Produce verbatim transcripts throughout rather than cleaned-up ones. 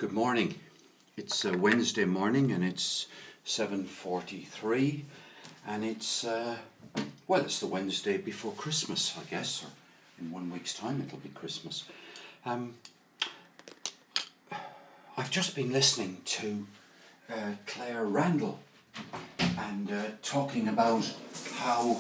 Good morning. It's uh, Wednesday morning and it's seven forty-three and it's, uh, well, it's the Wednesday before Christmas, I guess, or in one week's time it'll be Christmas. Um, I've just been listening to uh, Claire Randall and uh, talking about how,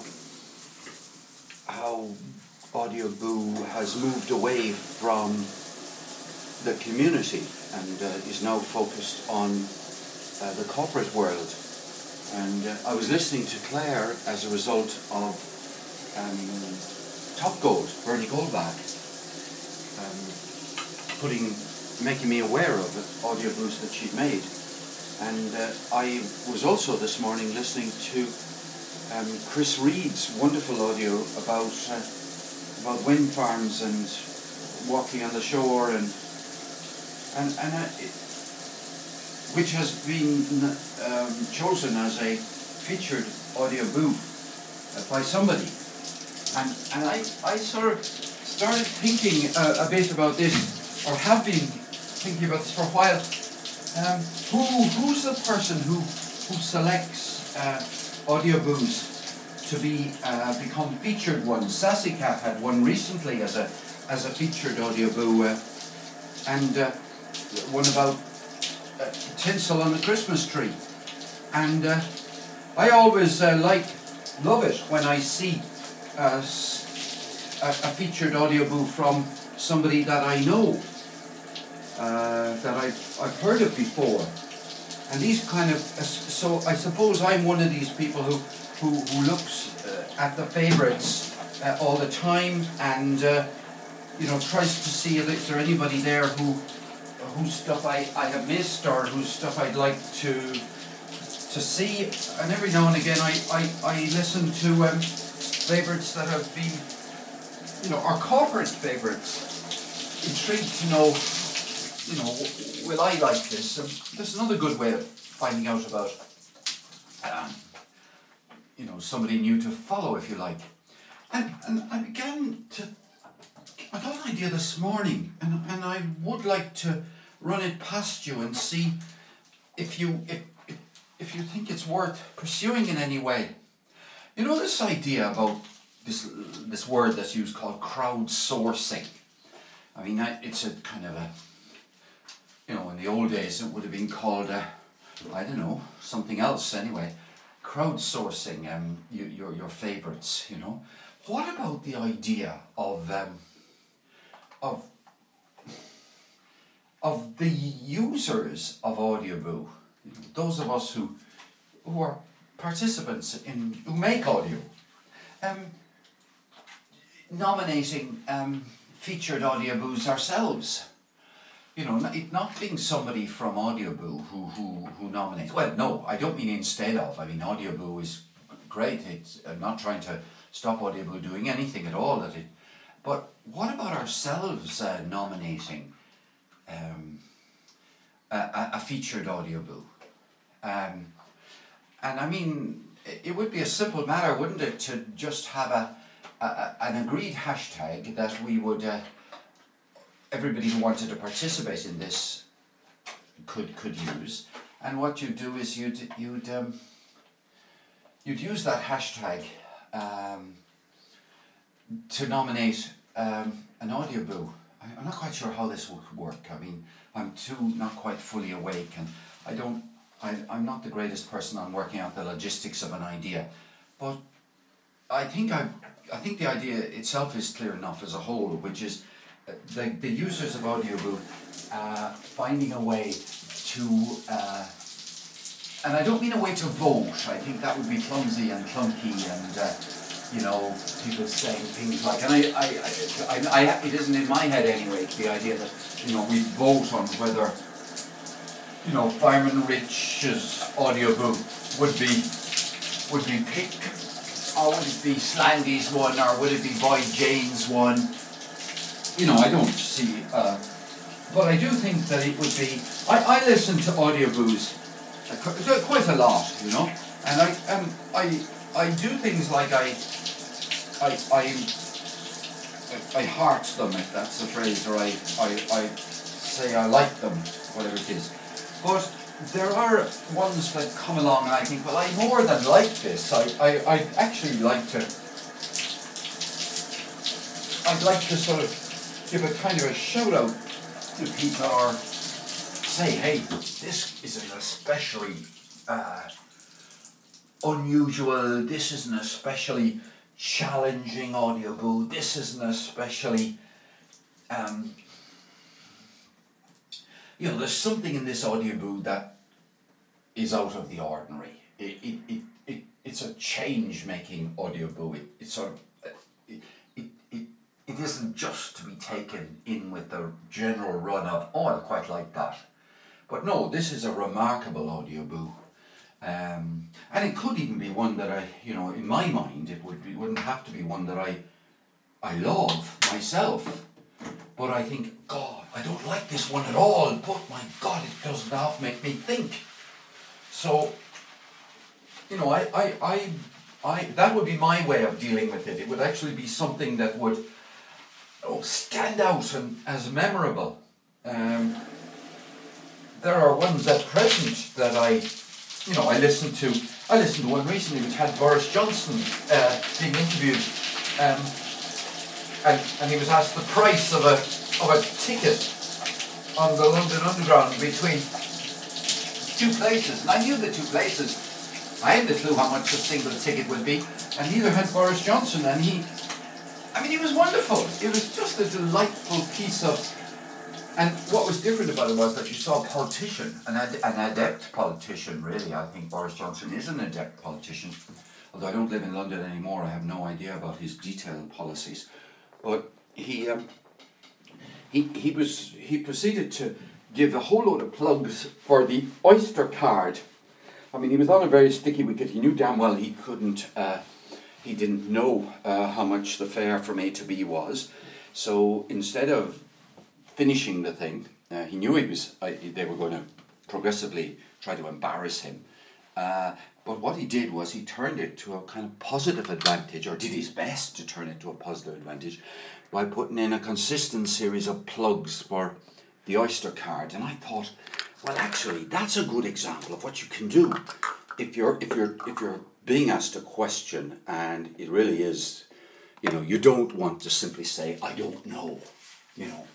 how Audioboo has moved away from the community and uh, is now focused on uh, the corporate world. And uh, I was listening to Claire as a result of um, Top Gold, Bernie Goldbach, um, putting, making me aware of it, audioboos that she'd made. And uh, I was also this morning listening to um, Chris Reed's wonderful audio about uh, about wind farms and walking on the shore and and, and uh, it, which has been um, chosen as a featured audioboo uh, by somebody. And, and I, I sort of started thinking uh, a bit about this, or have been thinking about this for a while. Um, who, who's the person who, who selects uh, audioboos to be uh, become featured ones? Sassy Cat had one recently as a, as a featured audioboo, uh, and uh, one about uh, tinsel on the Christmas tree. And uh, I always uh, like, love it when I see uh, a, a featured audioboo from somebody that I know, uh, that I've, I've heard of before. And these kind of, uh, so I suppose I'm one of these people who, who, who looks uh, at the favourites uh, all the time and uh, you know, tries to see if is there anybody there who whose stuff I, I have missed or whose stuff I'd like to to see. And every now and again I, I, I listen to um, favourites that have been, you know, our corporate favourites. Intrigued to know, you know, will I like this? And there's another good way of finding out about, um, you know, somebody new to follow, if you like. And, and I began to, I got an idea this morning, and, and I would like to run it past you and see if you if, if if you think it's worth pursuing in any way. You know, this idea about this this word that's used called crowdsourcing. I mean, it's a kind of a, you know, in the old days it would have been called a, I don't know, something else anyway. Crowdsourcing um you, your your favourites, you know. What about the idea of um, of of the users of Audioboo, you know, those of us who who are participants in who make audio, um, nominating um, featured audioboos ourselves. You know, it not being somebody from Audioboo who who who nominates. Well, no, I don't mean instead of. I mean, Audioboo is great. It's I'm not trying to stop Audioboo doing anything at all that it. But what about ourselves uh, nominating um, a, a featured audioboo? Um, and I mean, it would be a simple matter, wouldn't it, to just have a, a an agreed hashtag that we would, uh, everybody who wanted to participate in this could could use. And what you'd do is you'd you'd um, you'd use that hashtag. Um, to nominate um, an audioboo. I'm not quite sure how this would work. I mean, I'm too not quite fully awake, and I don't. I, I'm not the greatest person on working out the logistics of an idea, but I think I. I think the idea itself is clear enough as a whole, which is the the users of Audioboo uh, finding a way to. Uh, and I don't mean a way to vote. I think that would be clumsy and clunky and. Uh, You know, people saying things like, and I, I, I, I, I, it isn't in my head anyway, the idea that, you know, we vote on whether, you know, Fireman Rich's audioboo would be, would be picked, or would it be Slangy's one, or would it be Boyd Jane's one? You know, I don't see, uh, but I do think that it would be, I, I listen to audioboos quite a lot, you know, and I, um, I, I do things like I, I, I, I heart them, if that's the phrase, or I, I, I say I like them, whatever it is. But there are ones that come along and I think, well, I more than like this. I, I, I actually like to, I'd like to sort of give a kind of a shout out to people or say, hey, this is an especially uh, unusual, this is an especially challenging audiobook, this is an especially, um, you know, there's something in this audiobook that is out of the ordinary. It, it, it, it, it's a change-making audiobook. It, it's sort of, it, it, it, it isn't just to be taken in with the general run of, oh, I quite like that. But no, this is a remarkable audiobook. Um, and it could even be one that I, you know, in my mind, it would be, wouldn't have to be one that I, I love myself. But I think, God, I don't like this one at all, but my God, it does half make me think. So, you know, I, I, I, I, that would be my way of dealing with it. It would actually be something that would oh, stand out and as memorable. Um, there are ones at present that I, you know, I listened to. I listened to one recently which had Boris Johnson uh, being interviewed, um, and and he was asked the price of a of a ticket on the London Underground between two places, and I knew the two places. I had no clue how much a single ticket would be, and neither had Boris Johnson. And he, I mean, he was wonderful. It was just a delightful piece of. And what was different about it was that you saw a politician, an, ad, an adept politician, really. I think Boris Johnson is an adept politician. Although I don't live in London anymore, I have no idea about his detailed policies. But he, um, he, he was he proceeded to give a whole load of plugs for the Oyster card. I mean, he was on a very sticky wicket. He knew damn well he couldn't, uh, he didn't know uh, how much the fare from A to B was. So instead of finishing the thing, uh, he knew he was. Uh, they were going to progressively try to embarrass him. Uh, but what he did was he turned it to a kind of positive advantage, or did his best to turn it to a positive advantage, by putting in a consistent series of plugs for the Oyster card. And I thought, well, actually, that's a good example of what you can do if you're if you're if you're being asked a question, and it really is, you know, you don't want to simply say, I don't know, you know.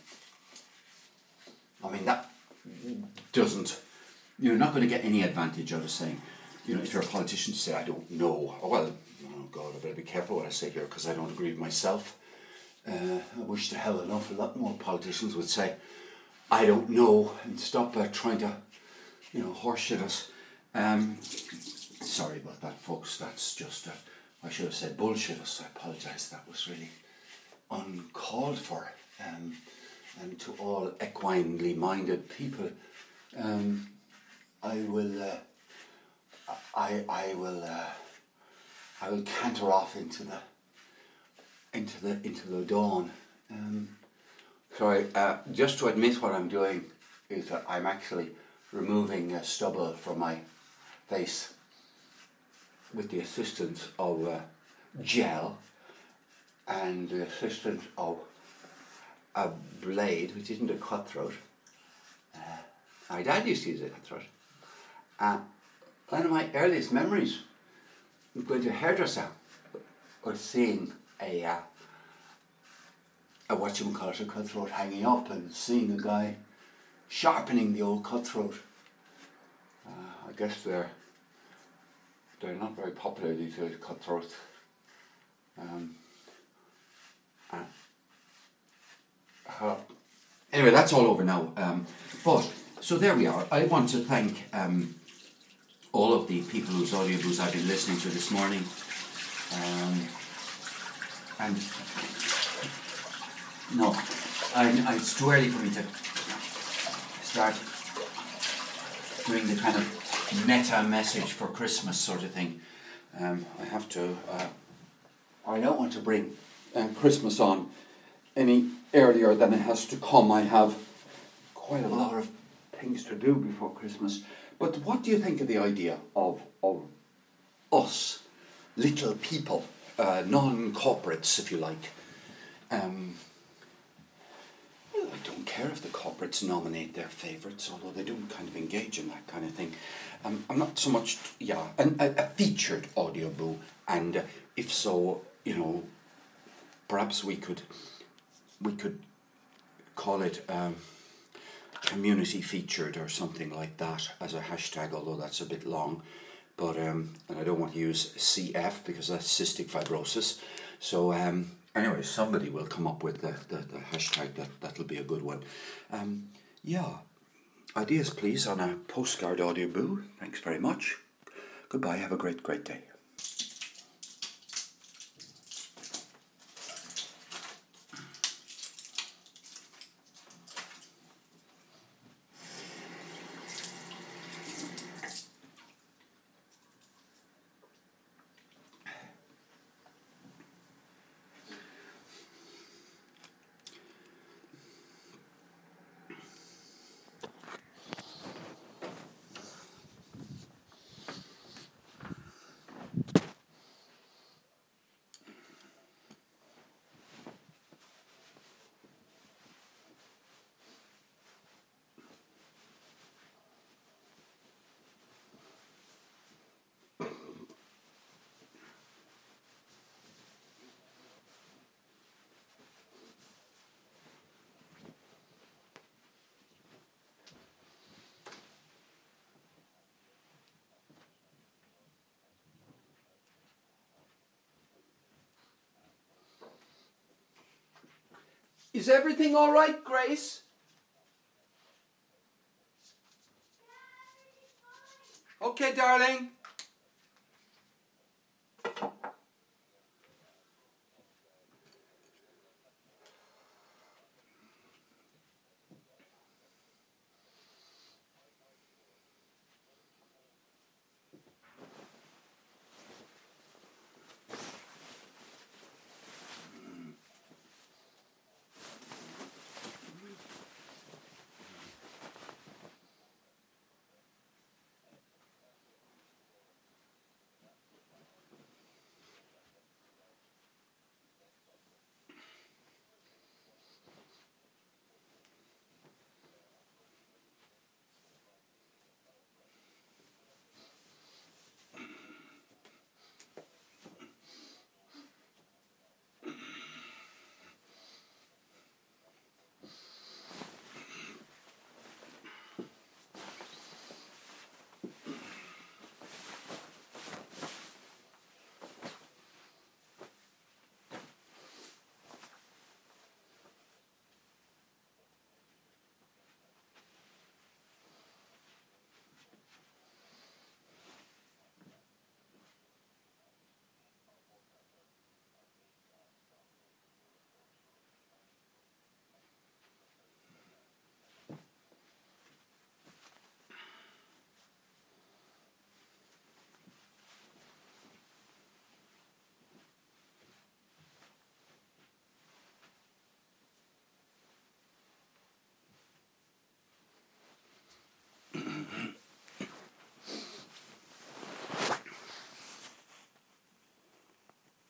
I mean, that doesn't, you're not going to get any advantage out of saying, you know, if you're a politician to say, I don't know, oh, well, oh God, I better be careful what I say here because I don't agree with myself. Uh, I wish to hell an awful lot more politicians would say, I don't know, and stop uh, trying to, you know, horseshit us. Um, sorry about that, folks, that's just, uh, I should have said bullshit us, I apologise, that was really uncalled for. Um, And to all equinely minded people, um, I will, uh, I, I will, uh, I will canter off into the, into the, into the dawn. Um, sorry, uh, just to admit what I'm doing is that I'm actually removing uh, stubble from my face with the assistance of uh, gel and the assistance of a blade, which isn't a cutthroat. Uh, my dad used to use a cutthroat. Uh, one of my earliest memories of going to a hairdresser was seeing a, uh, a whatchamacallit, a cutthroat hanging up, and seeing a guy sharpening the old cutthroat. Uh, I guess they're they're not very popular these days, cutthroats. Um, uh, Uh, anyway, that's all over now. Um, but, so there we are. I want to thank um, all of the people whose audiobooks I've been listening to this morning. Um, and, no, I, I, it's too early for me to start doing the kind of meta message for Christmas sort of thing. Um, I have to, uh, I don't want to bring uh, Christmas on any earlier than it has to come. I have quite a lot of things to do before Christmas. But what do you think of the idea of, of us, little people, uh, non-corporates, if you like? Um, don't care if the corporates nominate their favourites, although they don't kind of engage in that kind of thing. Um, I'm not so much, yeah, an, a, a featured audioboo, and uh, if so, you know, perhaps we could, we could call it um, community featured or something like that as a hashtag, although that's a bit long. But um, and I don't want to use C F because that's cystic fibrosis. So um, anyway, somebody will come up with the, the, the hashtag that that'll be a good one. Um, yeah, ideas please on a postcard audioboo. Thanks very much. Goodbye. Have a great great day. Is everything all right, Grace? Okay, darling.